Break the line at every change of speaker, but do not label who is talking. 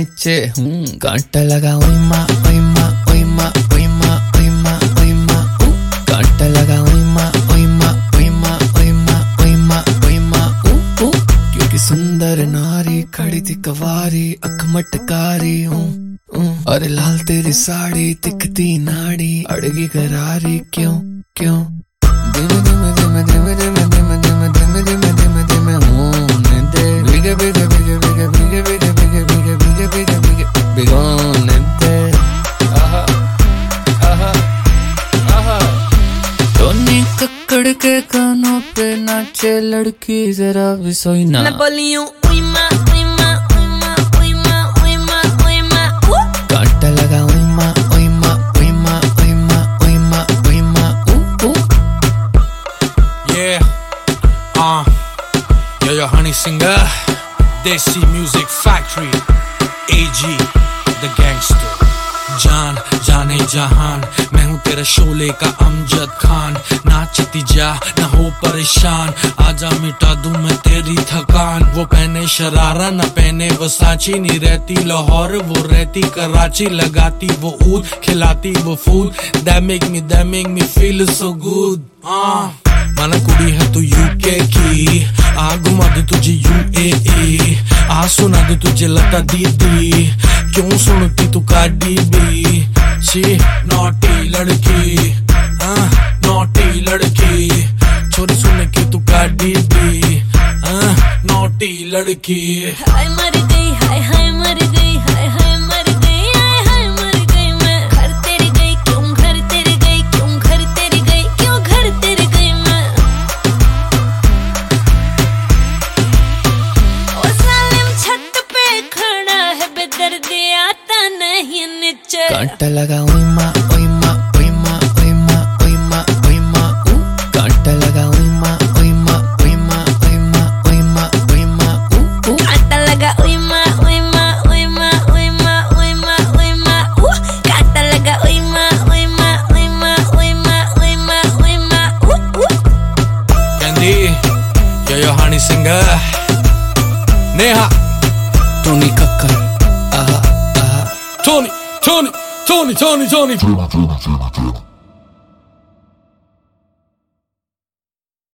नीचे कांटा लगा ओई माँ ओई माँ ओई माँ ओई माँ ओई माँ ओई माँ कांटा लगा ओई माँ ओई माँ ओई माँ ओई माँ ओई माँ ओई माँ क्योंकि सुंदर नारी खड़ी थी कवारी अख मटकारी अरे लाल तेरी साड़ी दिखती नाड़ी अड़गी करारी क्यों क्यों धीमे धीमे धीमे धीमे धीमे धीमे धीमे धीमे धीमे धीमे धीमे होने दे भीगे भीगे भीगे भीगे भीगे भीगे भीगे भीगे भीगे भीगे भीगे भिगोने दे आहा आहा आहा टोनी कक्कड़ के कानों पे नाचे लड़की जरा भी सोई ना
मैं बोली हूँ ओई माँ ओई माँ ओई माँ ओई माँ ओई माँ ओई माँ
कांटा लगा ओई माँ ओई माँ ओई माँ ओई माँ ओई माँ ओई माँ
Yo, Honey Singer, Desi Music Factory, AG, The Gangster, जान जाने जहान, मैं हूँ तेरा शोले का अमजद खान, नाचती जा ना हो परेशान, आजा मिटा दूं मैं तेरी थकान। वो पहने शरारा ना पहने वसाची, नहीं रहती लाहौर वो रहती कराची, लगाती वो ऊद खिलाती वो food, that make me feel so good। माना कुड़ी है तू यूके की, आ घुमा दे तुझे UAE, आ सुना दे तुझे लता दीदी, क्यों सुनती तू कार्डी बी, शी नॉटी लड़की, नॉटी लड़की, छोरी सुन के तू कार्डी बी, नॉटी लड़की।
हाय मर गई हाय हाय मर गई हाय हाय मर गई हाय हाय मर गई मैं, घर तेरी गई क्यों घर तेरी गई क्यों घर तेरी गई क्यों घर तेरी गई मैं, ओ सालिम छत पे खड़ा है बेदर्दी आता नहीं नीचे,
कांटा लगा ओई माँ ओई माँ ओई माँ ओई माँ ओई माँ ओई माँ कांटा लगा ओई माँ ओई माँ ओई माँ ओई माँ ओई माँ ओई माँ
कांटा लगा ओई माँ ओई माँ ओई माँ ओई माँ ओई माँ ओई माँ कांटा लगा ओई माँ ओई माँ ओई माँ ओई माँ ओई माँ ओई माँ
Candy, yo Honey Singer, Neha,
Tony Kakkar आहा आहा
Tony, Tony, Tony, Tony, Tony।